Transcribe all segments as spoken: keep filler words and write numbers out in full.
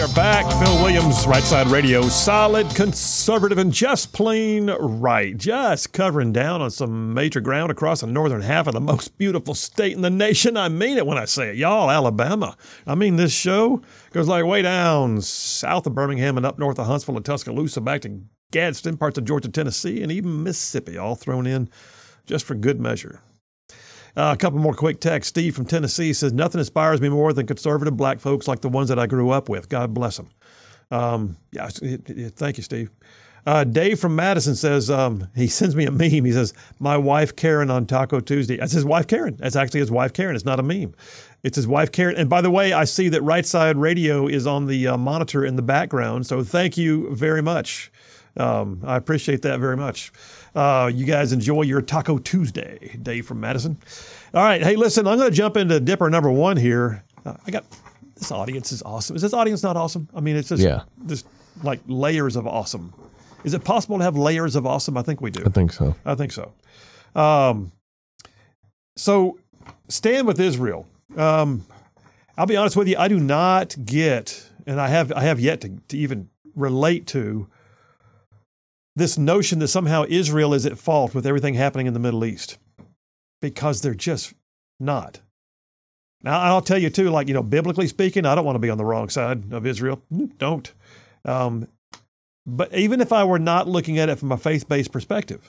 are back. Phil Williams, Right Side Radio. Solid, conservative, and just plain right. Just covering down on some major ground across the northern half of the most beautiful state in the nation. I mean it when I say it. Y'all, Alabama. I mean, this show goes like way down south of Birmingham and up north of Huntsville and Tuscaloosa, back to Gadsden, parts of Georgia, Tennessee, and even Mississippi, all thrown in just for good measure. Uh, a couple more quick texts. Steve from Tennessee says, nothing inspires me more than conservative black folks like the ones that I grew up with. God bless them. Um, yeah, it, it, thank you, Steve. Uh, Dave from Madison says, um, he sends me a meme. He says, my wife Karen on Taco Tuesday. That's his wife Karen. That's actually his wife Karen. It's not a meme. It's his wife Karen. And by the way, I see that Right Side Radio is on the uh, monitor in the background. So thank you very much. Um, I appreciate that very much. Uh, you guys enjoy your Taco Tuesday. Dave from Madison. All right. Hey, listen, I'm going to jump into Dipper number one here. Uh, I got this audience is awesome. Is this audience not awesome? I mean, it's just, yeah. just like layers of awesome. Is it possible to have layers of awesome? I think we do. I think so. I think so. Um, so stand with Israel. Um, I'll be honest with you. I do not get, and I have, I have yet to, to even relate to this notion that somehow Israel is at fault with everything happening in the Middle East, because they're just not. Now, I'll tell you too, like, you know, biblically speaking, I don't want to be on the wrong side of Israel. Don't. Um, but even if I were not looking at it from a faith-based perspective,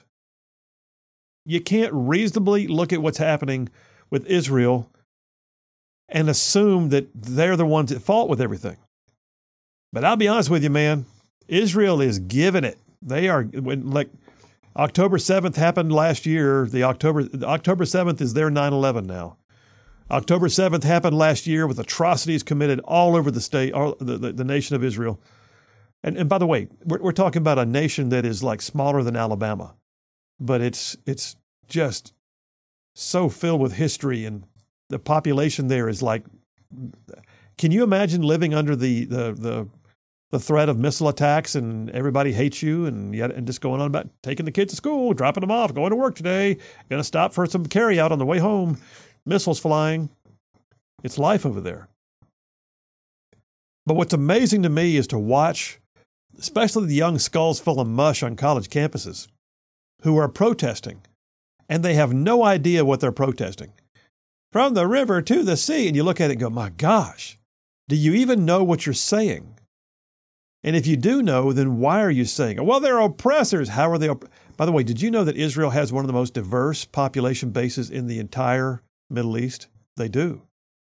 you can't reasonably look at what's happening with Israel and assume that they're the ones at fault with everything. But I'll be honest with you, man, Israel is giving it. They are, when like October seventh happened last year. The October the October seventh is their nine eleven now. October seventh happened last year with atrocities committed all over the state, all, the, the, the nation of Israel. And, and by the way, we're, we're talking about a nation that is like smaller than Alabama, but it's it's just so filled with history, and the population there is like, can you imagine living under the the the the threat of missile attacks and everybody hates you and yet and just going on about taking the kids to school, dropping them off, going to work today, going to stop for some carry out on the way home, missiles flying. It's life over there. But what's amazing to me is to watch, especially the young skulls full of mush on college campuses who are protesting, and they have no idea what they're protesting. From the river to the sea, and you look at it and go, my gosh, do you even know what you're saying? And if you do know, then why are you saying it? Well, they're oppressors. How are they? Opp- By the way, did you know that Israel has one of the most diverse population bases in the entire Middle East? They do.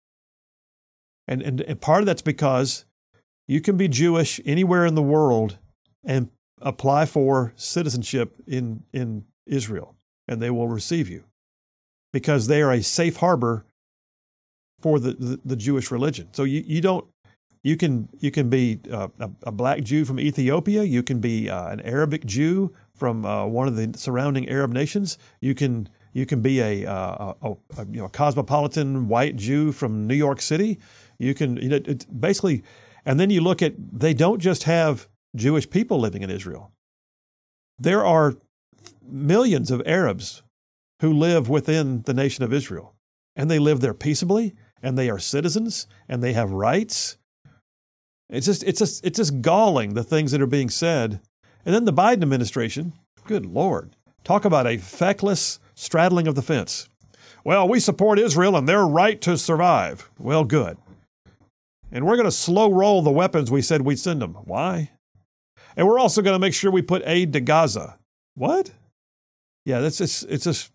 And, and, and part of that's because you can be Jewish anywhere in the world and apply for citizenship in, in Israel, and they will receive you because they are a safe harbor for the, the, the Jewish religion. So you, you don't, You can you can be uh, a, a black Jew from Ethiopia. You can be uh, an Arabic Jew from uh, one of the surrounding Arab nations. You can you can be a, uh, a, a you know a cosmopolitan white Jew from New York City. You can you know it's basically, and then you look at, they don't just have Jewish people living in Israel. There are millions of Arabs who live within the nation of Israel, and they live there peaceably, and they are citizens, and they have rights. It's just, it's just, it's just galling, the things that are being said. And then the Biden administration, good Lord, talk about a feckless straddling of the fence. Well, we support Israel and their right to survive. Well, good. And we're going to slow roll the weapons we said we'd send them. Why? And we're also going to make sure we put aid to Gaza. What? Yeah, that's just, it's just,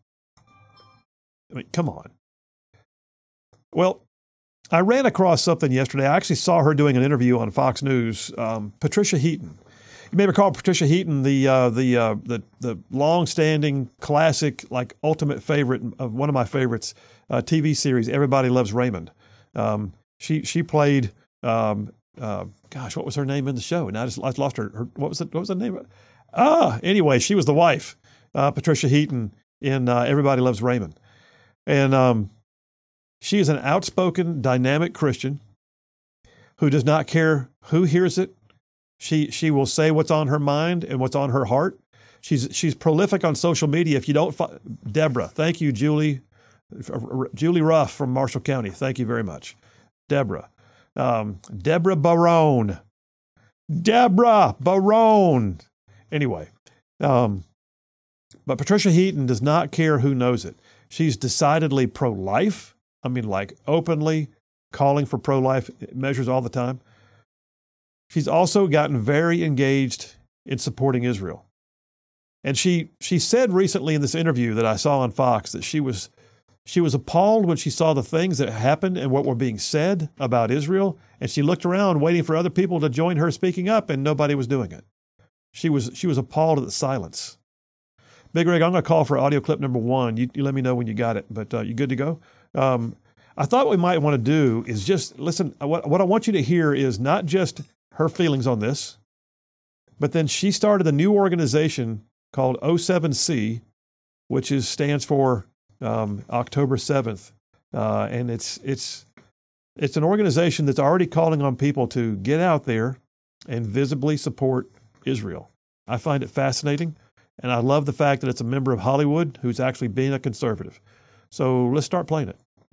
I mean, come on. Well, I ran across something yesterday. I actually saw her doing an interview on Fox News. Um, Patricia Heaton. You may recall Patricia Heaton, the uh, the uh, the the long-standing classic, like ultimate favorite of one of my favorites, uh, T V series. Everybody Loves Raymond. Um, she she played. Um, uh, gosh, what was her name in the show? And I just I lost her, her. What was it? What was the name? Ah, anyway, she was the wife, uh, Patricia Heaton in uh, Everybody Loves Raymond, and. Um, She is an outspoken, dynamic Christian who does not care who hears it. She she will say what's on her mind and what's on her heart. She's she's prolific on social media. If you don't, fo- Deborah, thank you, Julie, Julie Ruff from Marshall County. Thank you very much, Deborah. Um, Deborah Barone. Deborah Barone. Anyway, um, but Patricia Heaton does not care who knows it. She's decidedly pro-life. I mean, like openly calling for pro-life measures all the time. She's also gotten very engaged in supporting Israel. And she she said recently in this interview that I saw on Fox that she was she was appalled when she saw the things that happened and what were being said about Israel. And she looked around waiting for other people to join her speaking up, and nobody was doing it. She was she was appalled at the silence. Big Rig, I'm going to call for audio clip number one. You, you let me know when you got it, but uh, you good to go? Um, I thought what we might want to do is just listen. What, what I want you to hear is not just her feelings on this, but then she started a new organization called O seven C, which is stands for um, October seventh, uh, and it's it's it's an organization that's already calling on people to get out there and visibly support Israel. I find it fascinating, and I love the fact that it's a member of Hollywood who's actually being a conservative. So let's start playing it.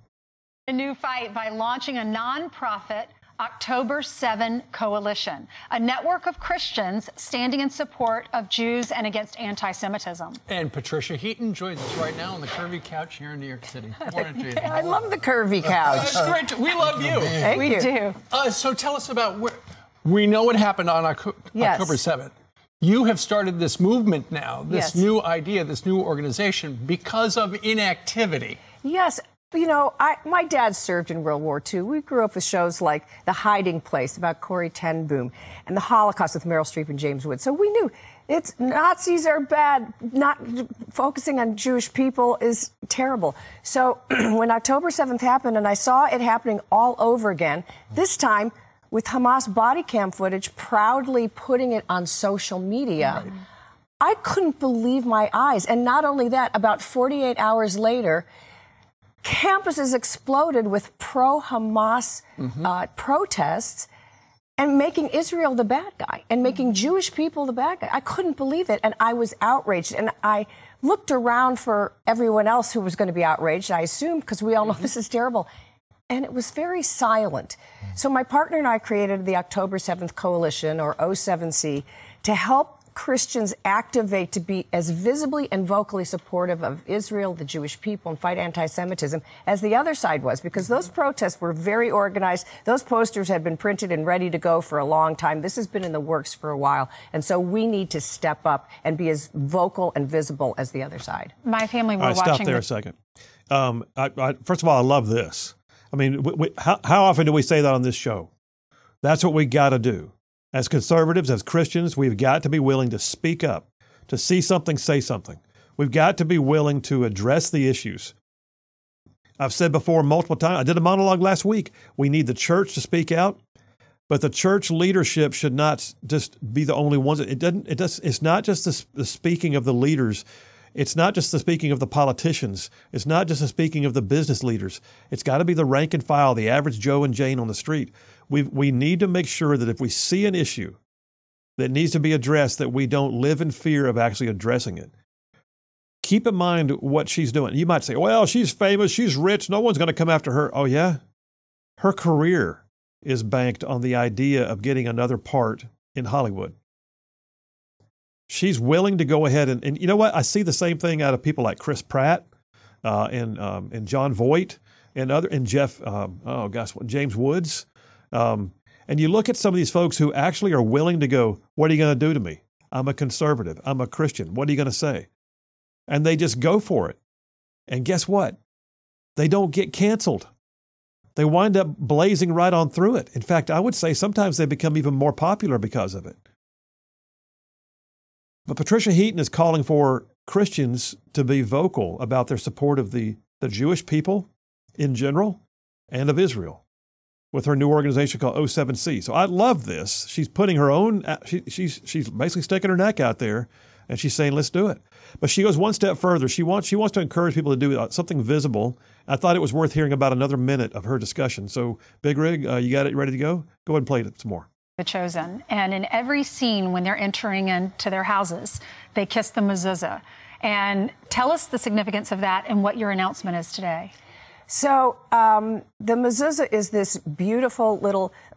A new fight by launching a nonprofit October seventh Coalition, a network of Christians standing in support of Jews and against anti-Semitism. And Patricia Heaton joins us right now on the curvy couch here in New York City. Morning, Jane. I love the curvy couch. It's great. To, we love you. Thank we you. do. Uh, so tell us about where we know what happened on Oco- Yes. October seventh. You have started this movement now, this Yes. new idea, this new organization because of inactivity. Yes. You know, I, my dad served in World War Two. We grew up with shows like The Hiding Place about Corrie ten Boom and The Holocaust with Meryl Streep and James Woods. So we knew it's Nazis are bad. Not focusing on Jewish people is terrible. So when October seventh happened and I saw it happening all over again, this time with Hamas body cam footage proudly putting it on social media, right. I couldn't believe my eyes. And not only that, about forty-eight hours later, campuses exploded with pro-Hamas mm-hmm. uh, protests and making Israel the bad guy and making Jewish people the bad guy. I couldn't believe it, and I was outraged. And I looked around for everyone else who was going to be outraged, I assumed, because we all know mm-hmm. this is terrible. And it was very silent. So my partner and I created the October seventh Coalition, or O seven C, to help Christians activate to be as visibly and vocally supportive of Israel, the Jewish people, and fight anti-Semitism as the other side was, because those protests were very organized. Those posters had been printed and ready to go for a long time. This has been in the works for a while. And so we need to step up and be as vocal and visible as the other side. My family were all right, watching. Stop there the- a second. Um, I, I, first of all, I love this. I mean, we, we, how, how often do we say that on this show? That's what we got to do. As conservatives, as Christians, we've got to be willing to speak up, to see something, say something. We've got to be willing to address the issues. I've said before multiple times, I did a monologue last week. We need the church to speak out, but the church leadership should not just be the only ones. It doesn't. It does. It's not just the, the speaking of the leaders. It's not just the speaking of the politicians. It's not just the speaking of the business leaders. It's got to be the rank and file, the average Joe and Jane on the street. We we need to make sure that if we see an issue that needs to be addressed, that we don't live in fear of actually addressing it. Keep in mind what she's doing. You might say, well, she's famous, she's rich, no one's going to come after her. Oh, yeah? Her career is banked on the idea of getting another part in Hollywood. She's willing to go ahead and, and you know what? I see the same thing out of people like Chris Pratt uh, and um, and John Voight and other and Jeff, um, oh gosh, what, James Woods. Um, and you look at some of these folks who actually are willing to go, what are you going to do to me? I'm a conservative. I'm a Christian. What are you going to say? And they just go for it. And guess what? They don't get canceled. They wind up blazing right on through it. In fact, I would say sometimes they become even more popular because of it. But Patricia Heaton is calling for Christians to be vocal about their support of the, the Jewish people in general and of Israel with her new organization called O seven C. So I love this. She's putting her own, she, she's she's basically sticking her neck out there, and she's saying, let's do it. But she goes one step further. She wants she wants to encourage people to do something visible. I thought it was worth hearing about another minute of her discussion. So Big Rig, uh, you got it ready to go? Go ahead and play it some more. The Chosen. And in every scene when they're entering into their houses, they kiss the mezuzah. And tell us the significance of that and what your announcement is today. So um, the mezuzah is this beautiful little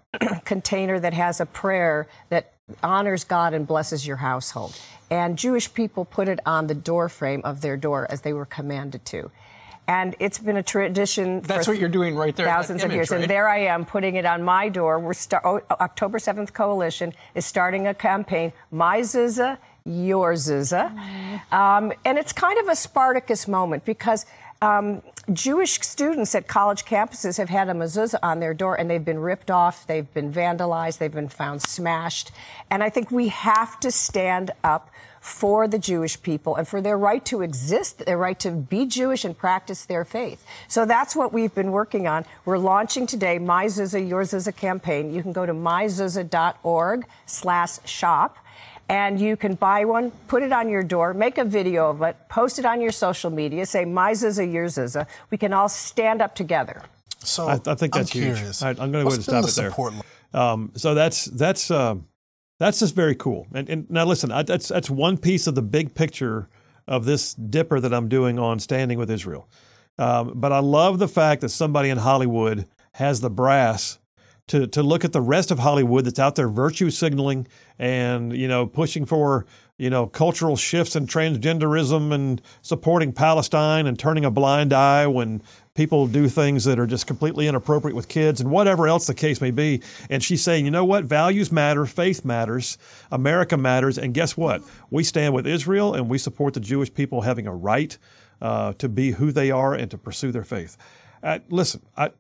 container that has a prayer that honors God and blesses your household. And Jewish people put it on the door frame of their door as they were commanded to. And it's been a tradition That's for what you're doing right there. thousands image, of years. right? And there I am putting it on my door. We're start, oh, October seventh Coalition is starting a campaign, My Zuzah, Your Zuzah. Mm-hmm. Um, and it's kind of a Spartacus moment because um, Jewish students at college campuses have had a mezuzah on their door and they've been ripped off, they've been vandalized, they've been found smashed. And I think we have to stand up for the Jewish people and for their right to exist, their right to be Jewish and practice their faith. So that's what we've been working on. We're launching today My Zuzah, Your Zuzah campaign. You can go to my zuzah dot org slash shop and you can buy one, put it on your door, make a video of it, post it on your social media, say My Zuzah, Your Zuzah. We can all stand up together. So I, I think that's I'm huge. curious. I, I'm going to go ahead and stop the it there. support Um, so that's that's uh, that's just very cool. And, and now listen, I, that's that's one piece of the big picture of this dipper that I'm doing on Standing with Israel. Um, but I love the fact that somebody in Hollywood has the brass to to look at the rest of Hollywood that's out there virtue signaling and, you know, pushing for, you know, cultural shifts and transgenderism and supporting Palestine and turning a blind eye when people do things that are just completely inappropriate with kids and whatever else the case may be. And she's saying, you know what? Values matter. Faith matters. America matters. And guess what? We stand with Israel and we support the Jewish people having a right uh, to be who they are and to pursue their faith. Uh, listen, I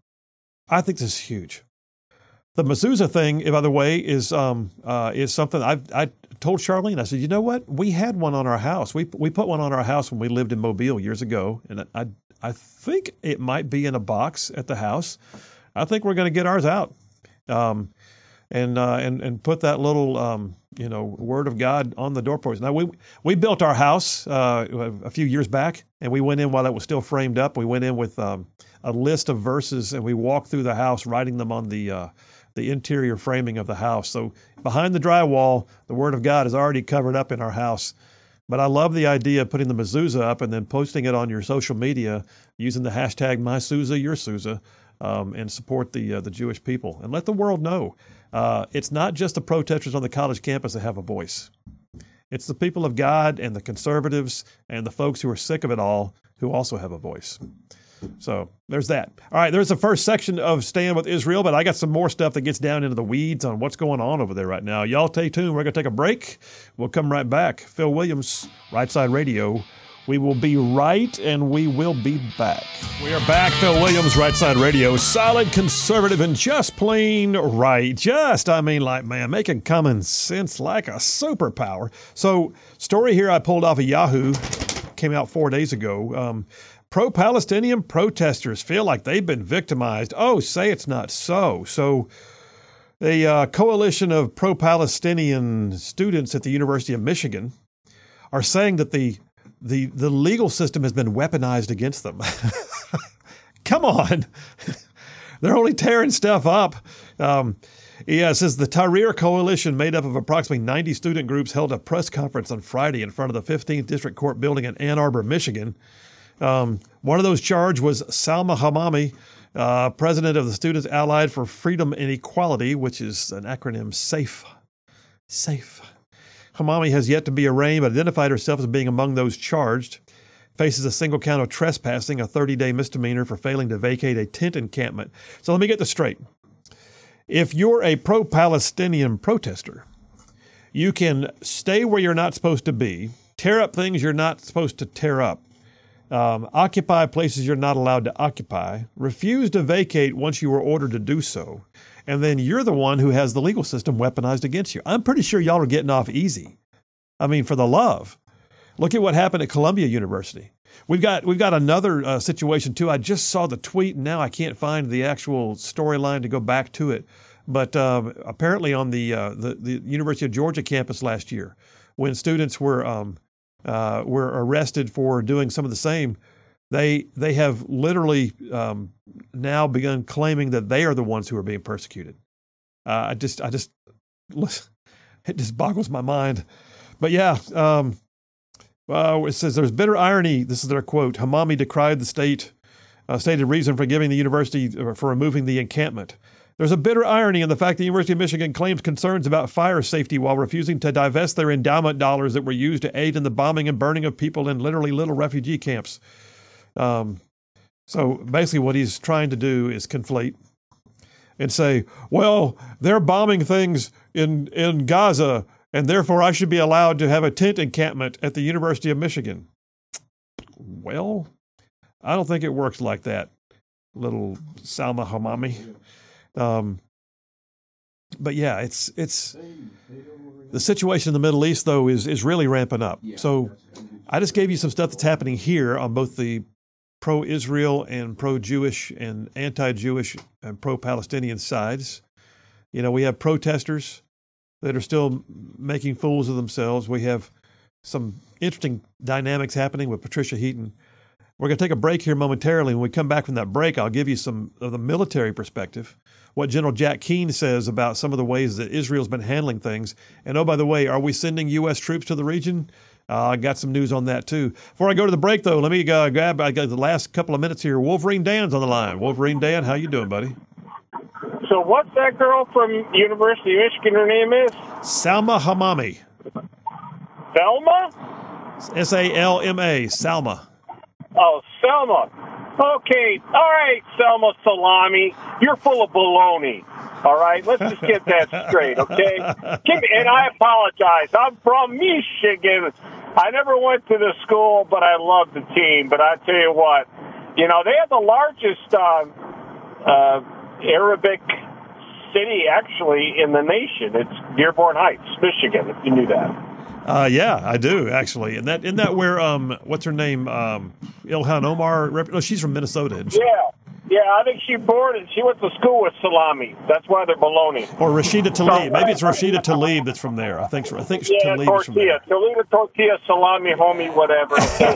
I think this is huge. The mezuzah thing, by the way, is um, uh, is something I've, I told Charlene. I said, you know what? We had one on our house. We we put one on our house when we lived in Mobile years ago, and I I think it might be in a box at the house. I think we're going to get ours out, um, and uh, and and put that little um, you know word of God on the doorpost. Now we we built our house uh, a few years back, and we went in while it was still framed up. We went in with um, a list of verses, and we walked through the house, writing them on the uh, the interior framing of the house. So behind the drywall, the Word of God is already covered up in our house. But I love the idea of putting the mezuzah up and then posting it on your social media using the hashtag MySuzah, Your Zuzah, um, and support the uh, the Jewish people. And let the world know uh, it's not just the protesters on the college campus that have a voice. It's the people of God and the conservatives and the folks who are sick of it all who also have a voice. So there's that. All right, there's the first section of Stand with Israel, but I got some more stuff that gets down into the weeds on what's going on over there right now. Y'all stay tuned. We're going to take a break. We'll come right back. Phil Williams, Right Side Radio. We will be right, and we will be back. We are back. Phil Williams, Right Side Radio. Solid, conservative, and just plain right. Just, I mean, like, man, making common sense like a superpower. So, story here I pulled off of Yahoo. Came out four days ago. Um, Pro-Palestinian protesters feel like they've been victimized. Oh, say it's not so. So a uh, coalition of pro-Palestinian students at the University of Michigan are saying that the the, the legal system has been weaponized against them. Come on. They're only tearing stuff up. Um, yeah, it says the Tahrir Coalition, made up of approximately ninety student groups, held a press conference on Friday in front of the fifteenth District Court building in Ann Arbor, Michigan. Um, one of those charged was Salma Hamami, uh, president of the Students Allied for Freedom and Equality, which is an acronym SAFE. SAFE. Hamami has yet to be arraigned, but identified herself as being among those charged. Faces a single count of trespassing, a thirty-day misdemeanor for failing to vacate a tent encampment. So let me get this straight. If you're a pro-Palestinian protester, you can stay where you're not supposed to be, tear up things you're not supposed to tear up, Um, occupy places you're not allowed to occupy, refuse to vacate once you were ordered to do so, and then you're the one who has the legal system weaponized against you. I'm pretty sure y'all are getting off easy. I mean, for the love. Look at what happened at Columbia University. We've got we've got another uh, situation, too. I just saw the tweet, and now I can't find the actual storyline to go back to it. But uh, apparently on the, uh, the the University of Georgia campus last year, when students were um, Uh, were arrested for doing some of the same, they they have literally um, now begun claiming that they are the ones who are being persecuted. Uh, I just I just it just boggles my mind. But yeah, um, uh, it says there's bitter irony. This is their quote. Hamami decried the state uh, stated reason for giving the university uh, for removing the encampment. There's a bitter irony in the fact the University of Michigan claims concerns about fire safety while refusing to divest their endowment dollars that were used to aid in the bombing and burning of people in literally little refugee camps. Um, so basically what he's trying to do is conflate and say, well, they're bombing things in, in Gaza, and therefore I should be allowed to have a tent encampment at the University of Michigan. Well, I don't think it works like that, little Salma Hamami. Um, but yeah, it's it's the situation in the Middle East, though, is is really ramping up. So I just gave you some stuff that's happening here on both the pro-Israel and pro-Jewish and anti-Jewish and pro-Palestinian sides. You know, we have protesters that are still making fools of themselves. We have some interesting dynamics happening with Patricia Heaton. We're going to take a break here momentarily. When we come back from that break, I'll give you some of the military perspective, what General Jack Keane says about some of the ways that Israel's been handling things. And oh, by the way, are we sending U S troops to the region? Uh, I got some news on that, too. Before I go to the break, though, let me uh, grab I got the last couple of minutes here. Wolverine Dan's on the line. Wolverine Dan, how you doing, buddy? So what's that girl from University of Michigan, her name is? Salma Hamami. Selma? S A L M A, Salma. Oh, Selma. Okay, all right, Selma Salami, you're full of baloney. All right, let's just get that straight, okay? Give me, and I apologize. I'm from Michigan. I never went to the school, but I love the team. But I tell you what, you know, they have the largest uh, uh, Arabic city, actually, in the nation. It's Dearborn Heights, Michigan, if you knew that. Uh, yeah, I do, actually. And that, isn't that where, um, what's her name, um, Ilhan Omar, rep- no, she's from Minnesota. Isn't she? Yeah. Yeah, I think she bored and she went to school with salami. That's why they're baloney. Or Rashida Tlaib. Maybe it's Rashida Tlaib that's from there. I think I think yeah, Tlaib tortilla. is from there. Toledo tortilla, salami, homie, whatever.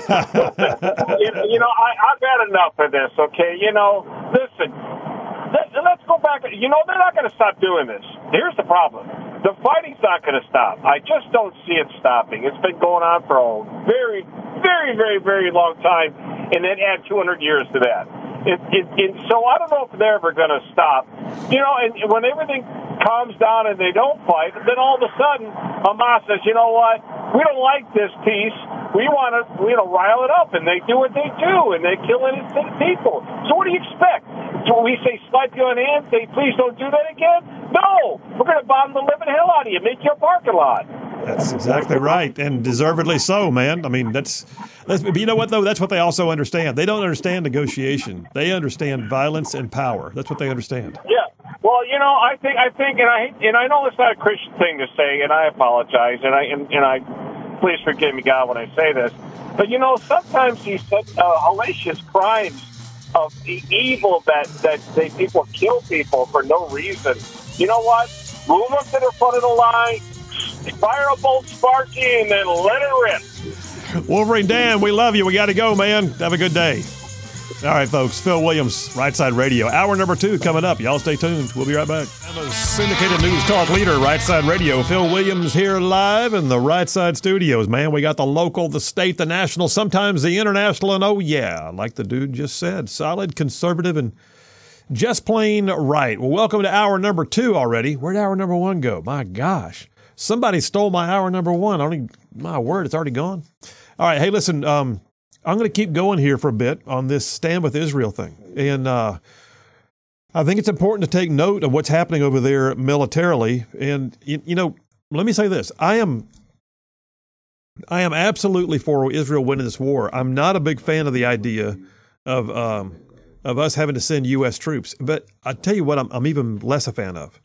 you, you know, I, I've had enough of this, okay? You know, listen, let, let's go back. You know, they're not going to stop doing this. Here's the problem. The fighting's not going to stop. I just don't see it stopping. It's been going on for a very, very, very, very long time, and then add two hundred years to that. It, it, it, so I don't know if they're ever going to stop. You know, and when everything calms down and they don't fight, then all of a sudden Hamas says, you know what, we don't like this peace. We want to, you know, rile it up, and they do what they do, and they kill innocent people. So what do you expect? So we say, slap you on the hand, say, please don't do that again? No! We're going to bomb the living hell out of you, make your parking lot. That's exactly right, and deservedly so, man. I mean, that's, that's. But you know what, though? That's what they also understand. They don't understand negotiation. They understand violence and power. That's what they understand. Yeah. Well, you know, I think, I think, and I, and I know it's not a Christian thing to say, and I apologize, and I, and, and I, please forgive me, God, when I say this, but you know, sometimes these uh, hellacious crimes of the evil that that they people kill people for no reason. You know what? Move them to the front of the line. Fire a bolt Sparky and then let it rip. Wolverine Dan, we love you. We got to go, man. Have a good day. All right, folks. Phil Williams, Right Side Radio. Hour number two coming up. Y'all stay tuned. We'll be right back. And the syndicated news talk leader, Right Side Radio. Phil Williams here live in the Right Side studios. Man, we got the local, the state, the national, sometimes the international, and oh yeah, like the dude just said, solid, conservative, and just plain right. Well, welcome to hour number two already. Where'd hour number one go? My gosh. Somebody stole my hour number one. I don't even, my word, it's already gone. All right. Hey, listen, um, I'm going to keep going here for a bit on this Stand With Israel thing. And uh, I think it's important to take note of what's happening over there militarily. And, you, you know, let me say this. I am I am absolutely for Israel winning this war. I'm not a big fan of the idea of um, of us having to send U S troops. But I tell you what, I'm, I'm even less a fan of.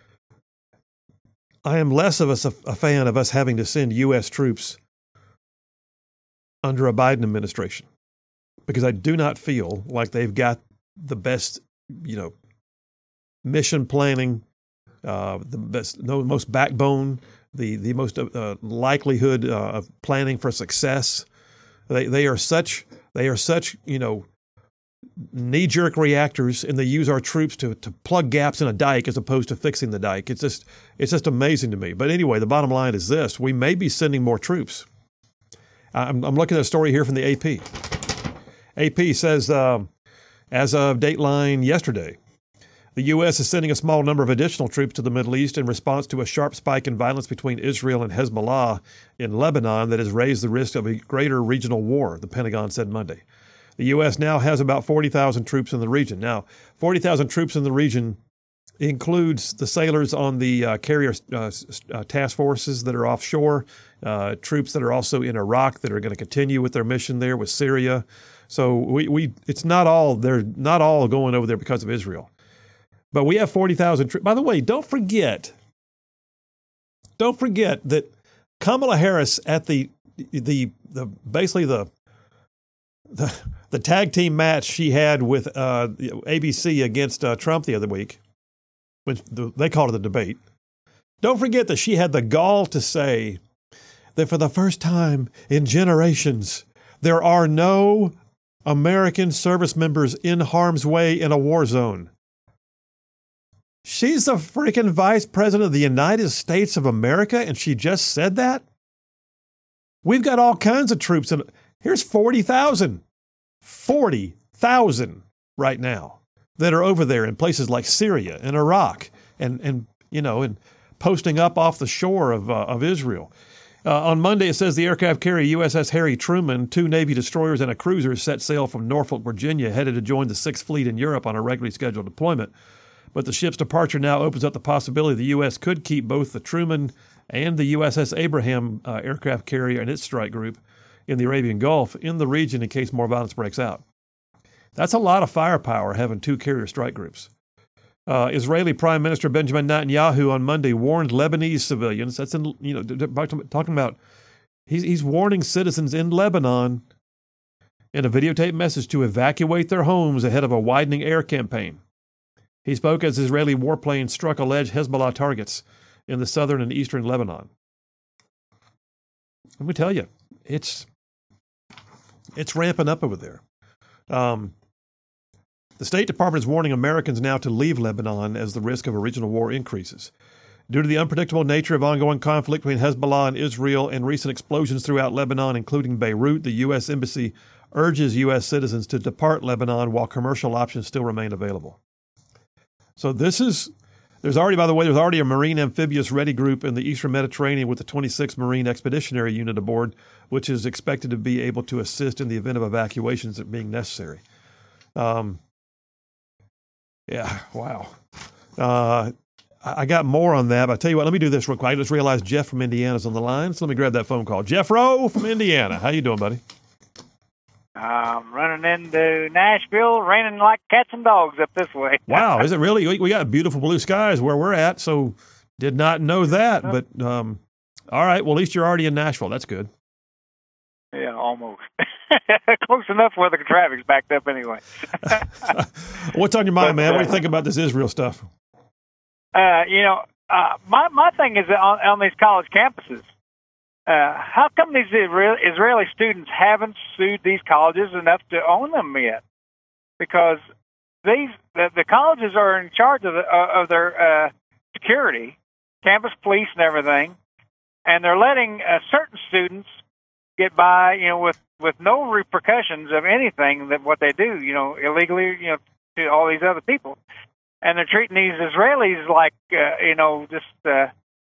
I am less of a, a fan of us having to send U S troops under a Biden administration, because I do not feel like they've got the best, you know, mission planning, uh, the best, no, most backbone, the the most uh, likelihood uh, of planning for success. They they are such they are such you know knee-jerk reactors, and they use our troops to to plug gaps in a dike as opposed to fixing the dike. It's just it's just amazing to me. But anyway, the bottom line is this: we may be sending more troops. I'm, I'm looking at a story here from the A P. A P says, um, as of Dateline yesterday, The U S is sending a small number of additional troops to the Middle East in response to a sharp spike in violence between Israel and Hezbollah in Lebanon that has raised the risk of a greater regional war, the Pentagon said Monday. The U S now has about forty thousand troops in the region. Now, forty thousand troops in the region includes the sailors on the uh, carrier uh, uh, task forces that are offshore, uh, troops that are also in Iraq that are going to continue with their mission there with Syria. So we, we it's not all they're not all going over there because of Israel, but we have forty thousand troops. By the way, don't forget, don't forget that Kamala Harris at the the the basically the the, the tag team match she had with uh, A B C against uh, Trump the other week. When the, they called it the debate. Don't forget that she had the gall to say that for the first time in generations, there are no American service members in harm's way in a war zone. She's the freaking vice president of the United States of America, and she just said that? We've got all kinds of troops. In, here's forty thousand. forty thousand right now that are over there in places like Syria and Iraq and, and you know, and posting up off the shore of, uh, of Israel. Uh, on Monday, it says the aircraft carrier U S S Harry Truman, two Navy destroyers and a cruiser set sail from Norfolk, Virginia, headed to join the Sixth Fleet in Europe on a regularly scheduled deployment. But the ship's departure now opens up the possibility the U S could keep both the Truman and the U S S Abraham uh, aircraft carrier and its strike group in the Arabian Gulf in the region in case more violence breaks out. That's a lot of firepower, having two carrier strike groups. Uh, Israeli Prime Minister Benjamin Netanyahu on Monday warned Lebanese civilians. That's in, you know, talking about he's he's warning citizens in Lebanon in a videotaped message to evacuate their homes ahead of a widening air campaign. He spoke as Israeli warplanes struck alleged Hezbollah targets in the southern and eastern Lebanon. Let me tell you, it's it's ramping up over there. Um, the State Department is warning Americans now to leave Lebanon as the risk of a regional war increases. Due to the unpredictable nature of ongoing conflict between Hezbollah and Israel and recent explosions throughout Lebanon, including Beirut, the U S Embassy urges U S citizens to depart Lebanon while commercial options still remain available. So this is, there's already, by the way, there's already a Marine Amphibious Ready Group in the Eastern Mediterranean with the twenty-sixth Marine Expeditionary Unit aboard, which is expected to be able to assist in the event of evacuations being necessary. Um, yeah, wow. Uh, I, I got more on that, but I tell you what, let me do this real quick. I just realized Jeff from Indiana is on the line, so let me grab that phone call. Jeff Rowe from Indiana. How you doing, buddy? I'm running into Nashville, raining like cats and dogs up this way. Wow, is it really? We, we got beautiful blue skies where we're at, so did not know that. But um, all right, well, at least you're already in Nashville. That's good. Yeah, almost. Close enough where the traffic's backed up anyway. What's on your mind, but, man? Uh, what do you think about this Israel stuff? Uh, you know, uh, my, my thing is on, on these college campuses, Uh, how come these Israeli students haven't sued these colleges enough to own them yet? Because these the, the colleges are in charge of, the, uh, of their uh, security, campus police and everything, and they're letting uh, certain students get by, you know, with, with no repercussions of anything that what they do, you know, illegally, you know, to all these other people, and they're treating these Israelis like, uh, you know, just. Uh,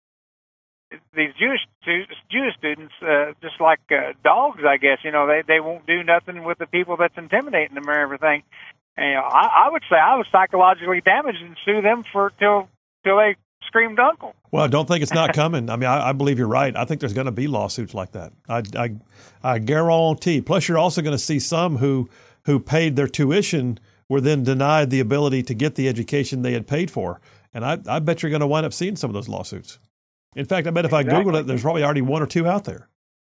These Jewish Jewish students, uh, just like uh, dogs, I guess. You know, they, they won't do nothing with the people that's intimidating them or everything. And, you know, I, I would say I was psychologically damaged and sue them for till till they screamed uncle. Well, I don't think it's not coming. I mean, I, I believe you're right. I think there's going to be lawsuits like that. I, I, I guarantee. Plus, you're also going to see some who who paid their tuition were then denied the ability to get the education they had paid for. And I, I bet you're going to wind up seeing some of those lawsuits. In fact, I bet if exactly. I Googled it, there's probably already one or two out there.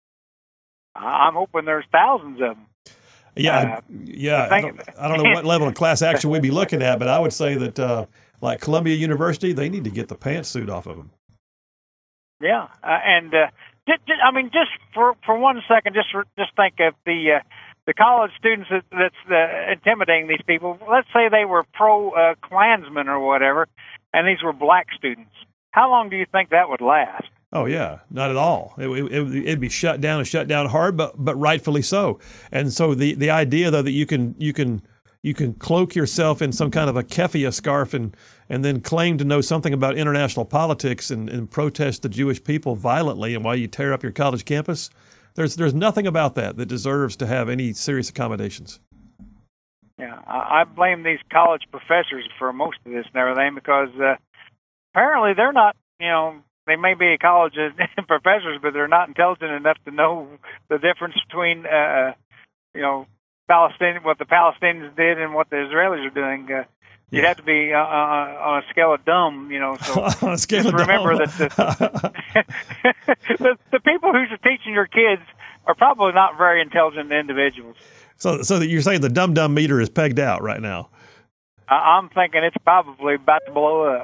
I'm hoping there's thousands of them. Yeah, uh, yeah. I don't, I don't know what level of class action we'd be looking at, but I would say that, uh, like Columbia University, they need to get the pantsuit off of them. Yeah, uh, and uh, just, just, I mean, just for, for one second, just just think of the uh, the college students that, that's uh, intimidating these people. Let's say they were pro uh, Klansmen or whatever, and these were black students. How long do you think that would last? Oh, yeah, not at all. It, it, it'd be shut down and shut down hard, but but rightfully so. And so the, the idea, though, that you can you can you can cloak yourself in some kind of a keffiyeh scarf and and then claim to know something about international politics and, and protest the Jewish people violently, and while you tear up your college campus. There's there's nothing about that that deserves to have any serious accommodations. Yeah, I, I blame these college professors for most of this and everything because uh, apparently they're not, you know, they may be college professors, but they're not intelligent enough to know the difference between, uh, you know, Palestinian, what the Palestinians did and what the Israelis are doing. Uh, you'd Yeah. have to be uh, uh, on a scale of dumb, you know. So On a scale just of remember dumb. that the, the, the people who's teaching your kids are probably not very intelligent individuals. So so that you're saying the dum dum meter is pegged out right now. I- I'm thinking it's probably about to blow up.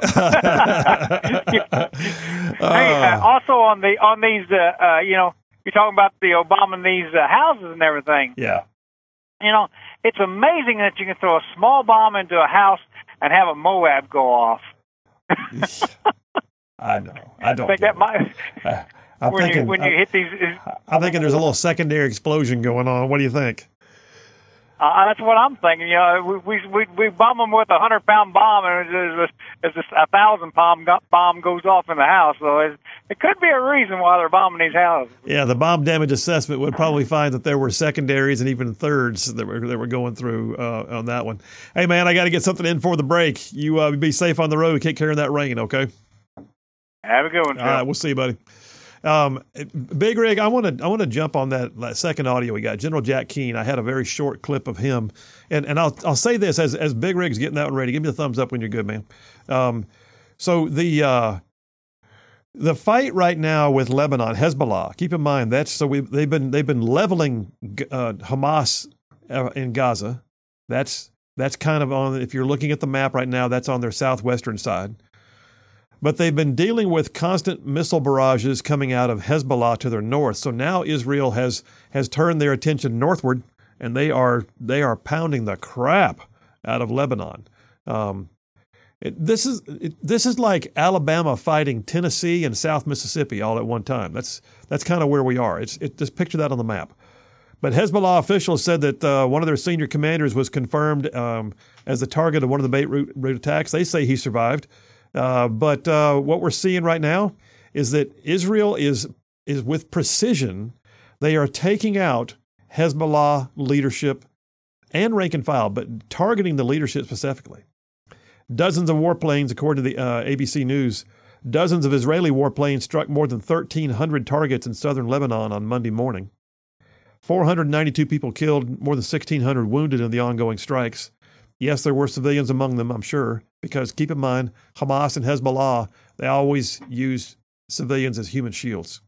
Hey, uh, also on the on these, uh, uh, you know, you're talking about the Obama these uh, houses and everything. Yeah. You know, it's amazing that you can throw a small bomb into a house and have a Moab go off. I know. I don't. I think get that might it. I'm when thinking. you when you hit these. I'm thinking there's a little secondary explosion going on. What do you think? Uh, that's what I'm thinking. You know, we we we, we bomb them with a hundred pound bomb, and it's, it's, it's a thousand pound go- bomb goes off in the house. So it, it could be a reason why they're bombing these houses. Yeah, the bomb damage assessment would probably find that there were secondaries and even thirds that were that were going through uh, on that one. Hey, man, I got to get something in for the break. You uh, be safe on the road. Take care of that rain, okay? Have a good one, Phil. All right, we'll see you, buddy. Um, Big Rig, I want to I want to jump on that, that second audio we got. General Jack Keane. I had a very short clip of him, and and I'll I'll say this as as Big Rig's getting that one ready. Give me the thumbs up when you're good, man. Um, so the uh, the fight right now with Lebanon, Hezbollah. Keep in mind that's so we they've been they've been leveling uh, Hamas uh, in Gaza. That's that's kind of on. If you're looking at the map right now, that's on their southwestern side. But they've been dealing with constant missile barrages coming out of Hezbollah to their north. So now Israel has has turned their attention northward, and they are they are pounding the crap out of Lebanon. Um, it, this is it, this is like Alabama fighting Tennessee and South Mississippi all at one time. That's that's kind of where we are. It's it, just picture that on the map. But Hezbollah officials said that uh, one of their senior commanders was confirmed um, as the target of one of the Beirut route attacks. They say he survived. Uh, but uh, what we're seeing right now is that Israel is is with precision. They are taking out Hezbollah leadership and rank and file, but targeting the leadership specifically. Dozens of warplanes, according to the uh, A B C News, dozens of Israeli warplanes struck more than thirteen hundred targets in southern Lebanon on Monday morning. four hundred ninety-two people killed, more than sixteen hundred wounded in the ongoing strikes. Yes, there were civilians among them, I'm sure, because keep in mind, Hamas and Hezbollah, they always use civilians as human shields.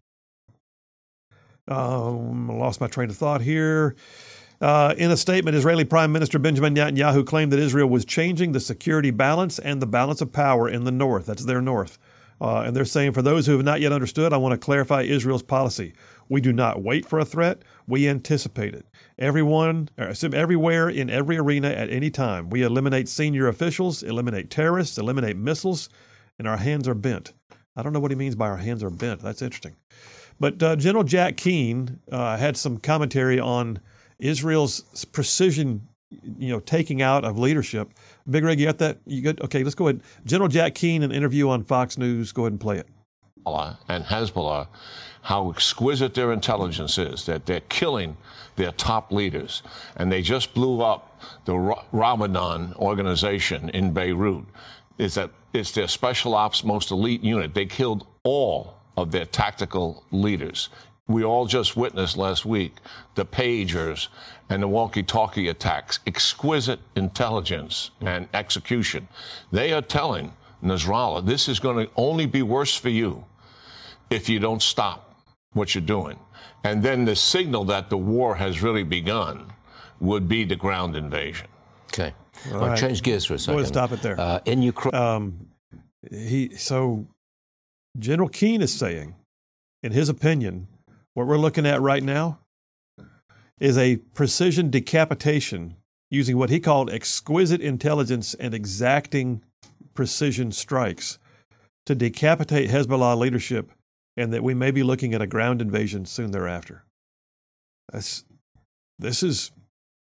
Um, I lost my train of thought here. Uh, in a statement, Israeli Prime Minister Benjamin Netanyahu claimed that Israel was changing the security balance and the balance of power in the north. That's their north. Uh, and they're saying, for those who have not yet understood, I want to clarify Israel's policy. We do not wait for a threat. We anticipate it. Everyone, everywhere, in every arena, at any time. We eliminate senior officials, eliminate terrorists, eliminate missiles, and our hands are bent. I don't know what he means by our hands are bent. That's interesting. But uh, General Jack Keane uh, had some commentary on Israel's precision, you know, taking out of leadership. Big Rig, you got that? You good? Okay, let's go ahead. General Jack Keane, an interview on Fox News. Go ahead and play it. And Hezbollah, how exquisite their intelligence is, that they're killing their top leaders. And they just blew up the Ramadan organization in Beirut. It's, that, it's their special ops most elite unit. They killed all of their tactical leaders. We all just witnessed last week the pagers and the walkie-talkie attacks, exquisite intelligence and execution. They are telling Nasrallah, this is going to only be worse for you if you don't stop what you're doing. And then the signal that the war has really begun would be the ground invasion. Okay. All I'll right. change gears for a second. We'll stop it there. Uh, in Ukraine. Um, he so General Keane is saying, in his opinion, what we're looking at right now is a precision decapitation using what he called exquisite intelligence and exacting precision strikes to decapitate Hezbollah leadership, and that we may be looking at a ground invasion soon thereafter. That's, this is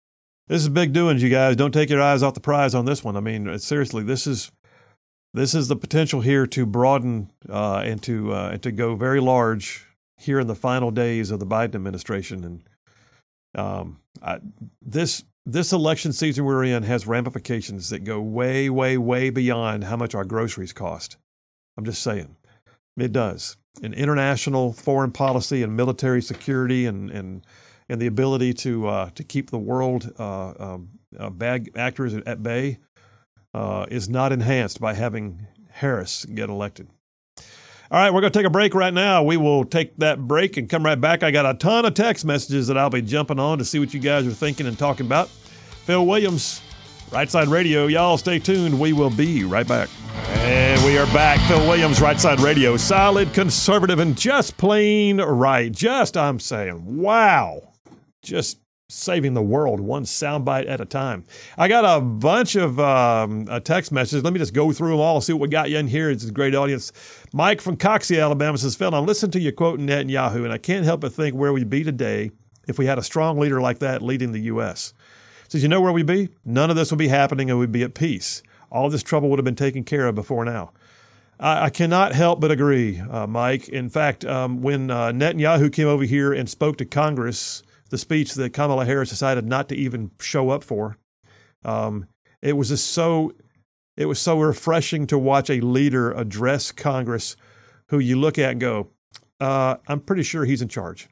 This is big doings, you guys. Don't take your eyes off the prize on this one. I mean, seriously, this is this is the potential here to broaden uh, and to uh, and to go very large here in the final days of the Biden administration. And um, I, this this election season we're in has ramifications that go way, way, way beyond how much our groceries cost. I'm just saying, it does. In international foreign policy and military security and and and the ability to uh, to keep the world uh, um, uh, bad actors at bay uh, is not enhanced by having Harris get elected. All right, we're going to take a break right now. We will take that break and come right back. I got a ton of text messages that I'll be jumping on to see what you guys are thinking and talking about. Phil Williams, Right Side Radio. Y'all stay tuned. We will be right back. And we are back. Phil Williams, Right Side Radio. Solid, conservative, and just plain right. Just, I'm saying, wow. Just saving the world one soundbite at a time. I got a bunch of um, uh, text messages. Let me just go through them all, see what we got you in here. It's a great audience. Mike from Coxie, Alabama says, Phil, I listened to you quoting Netanyahu, and I can't help but think where we'd be today if we had a strong leader like that leading the U S. Says, you know where we'd be? None of this would be happening and we'd be at peace. All this trouble would have been taken care of before now. I, I cannot help but agree, uh, Mike. In fact, um, when uh, Netanyahu came over here and spoke to Congress, the speech that Kamala Harris decided not to even show up for, um, it was just so it was so refreshing to watch a leader address Congress who you look at and go, uh, I'm pretty sure he's in charge.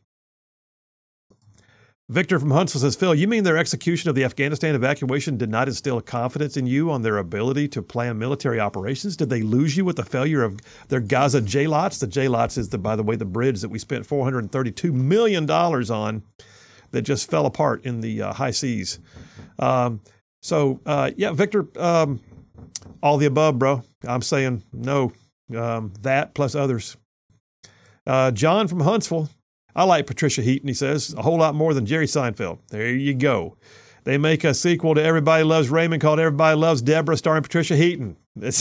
Victor from Huntsville says, Phil, you mean their execution of the Afghanistan evacuation did not instill confidence in you on their ability to plan military operations? Did they lose you with the failure of their Gaza J-LOTS? The J-LOTS is, the, by the way, the bridge that we spent four hundred thirty-two million dollars on that just fell apart in the uh, high seas. Um, so, uh, yeah, Victor, um, all the above, bro. I'm saying no, um, that plus others. Uh, John from Huntsville. I like Patricia Heaton, he says, a whole lot more than Jerry Seinfeld. There you go. They make a sequel to Everybody Loves Raymond called Everybody Loves Deborah, starring Patricia Heaton. It's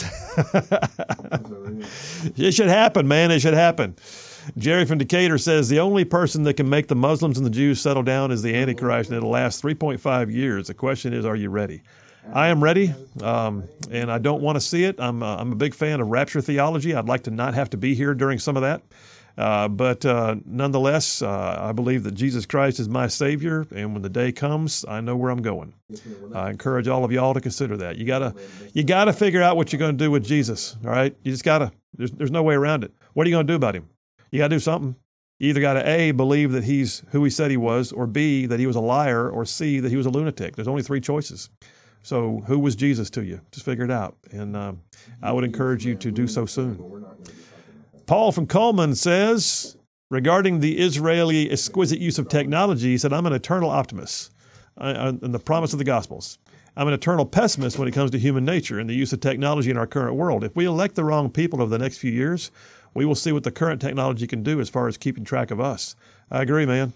it should happen, man. It should happen. Jerry from Decatur says, the only person that can make the Muslims and the Jews settle down is the Antichrist, and it'll last three point five years. The question is, are you ready? I am ready, um, and I don't want to see it. I'm, uh, I'm a big fan of rapture theology. I'd like to not have to be here during some of that. Uh, but uh, nonetheless, uh, I believe that Jesus Christ is my Savior, and when the day comes, I know where I'm going. I encourage all of y'all to consider that. You gotta, you gotta figure out what you're going to do with Jesus. All right, you just gotta. There's, there's no way around it. What are you going to do about him? You got to do something. You either got to A, believe that he's who he said he was, or B, that he was a liar, or C, that he was a lunatic. There's only three choices. So who was Jesus to you? Just figure it out. And uh, I would encourage you to do so soon. Paul from Coleman says, regarding the Israeli exquisite use of technology, he said, I'm an eternal optimist uh, in the promise of the Gospels. I'm an eternal pessimist when it comes to human nature and the use of technology in our current world. If we elect the wrong people over the next few years, we will see what the current technology can do as far as keeping track of us. I agree, man.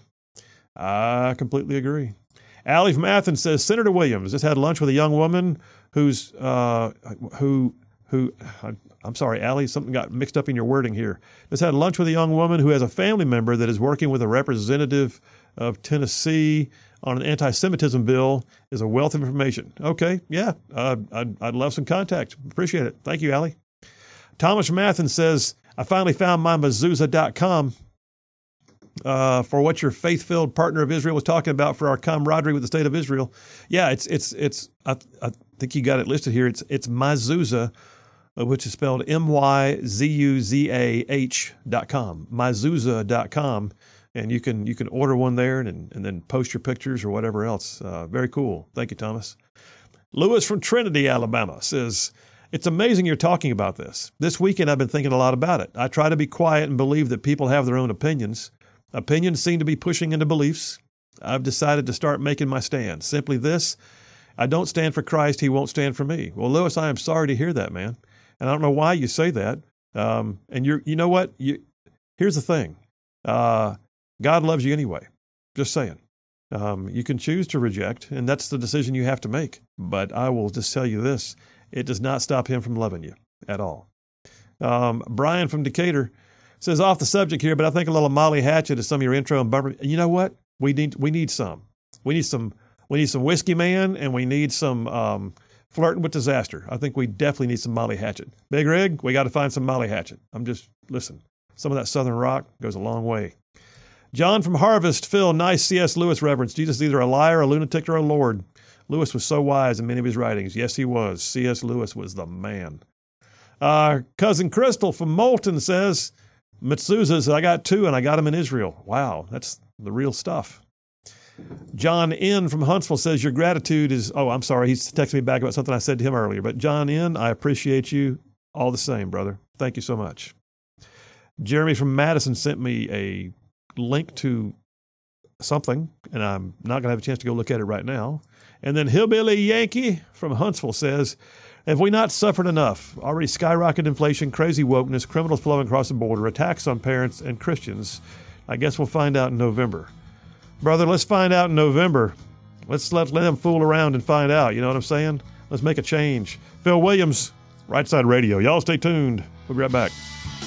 I completely agree. Allie from Athens says, Senator Williams just had lunch with a young woman who's, uh, who, who, I'm sorry, Allie, something got mixed up in your wording here. Just had lunch with a young woman who has a family member that is working with a representative of Tennessee on an anti-Semitism bill. Is a wealth of information. Okay, yeah, uh, I'd, I'd love some contact. Appreciate it. Thank you, Allie. Thomas from Athens says, I finally found my Mezuzah dot com uh, for what your faith-filled partner of Israel was talking about for our camaraderie with the state of Israel. Yeah, it's, it's, it's, I, I think you got it listed here. It's, it's Mezuzah, which is spelled M Y Z U Z A H dot com, Mezuzah dot com. And you can you can order one there and, and then post your pictures or whatever else. Uh, very cool. Thank you, Thomas. Lewis from Trinity, Alabama says, it's amazing you're talking about this. This weekend I've been thinking a lot about it. I try to be quiet and believe that people have their own opinions. Opinions seem to be pushing into beliefs. I've decided to start making my stand. Simply this, I don't stand for Christ, he won't stand for me. Well, Lewis, I am sorry to hear that, man. And I don't know why you say that. Um, and you're, you know what? You, here's the thing. Uh, God loves you anyway. Just saying. Um, you can choose to reject, and that's the decision you have to make. But I will just tell you this. It does not stop him from loving you at all. Um, Brian from Decatur says, off the subject here, but I think a little Molly Hatchet is some of your intro and bumper. You know what? We need we need some. We need some We need some Whiskey Man, and we need some um, Flirting with Disaster. I think we definitely need some Molly Hatchet. Big Rig, we got to find some Molly Hatchet. I'm just, listen, some of that Southern rock goes a long way. John from Harvest, Phil, nice C S. Lewis reference. Jesus is either a liar, a lunatic, or a lord. Lewis was so wise in many of his writings. Yes, he was. C S. Lewis was the man. Uh, Cousin Crystal from Moulton says, Metsuza's, I got two, and I got them in Israel. Wow, that's the real stuff. John N. from Huntsville says, your gratitude is, oh, I'm sorry, he's texting me back about something I said to him earlier. But John N., I appreciate you all the same, brother. Thank you so much. Jeremy from Madison sent me a link to something, and I'm not going to have a chance to go look at it right now. And then Hillbilly Yankee from Huntsville says, have we not suffered enough? Already skyrocketed inflation, crazy wokeness, criminals flowing across the border, attacks on parents and Christians. I guess we'll find out in November. Brother, let's find out in November. Let's let, let them fool around and find out. You know what I'm saying? Let's make a change. Phil Williams, Right Side Radio. Y'all stay tuned. We'll be right back.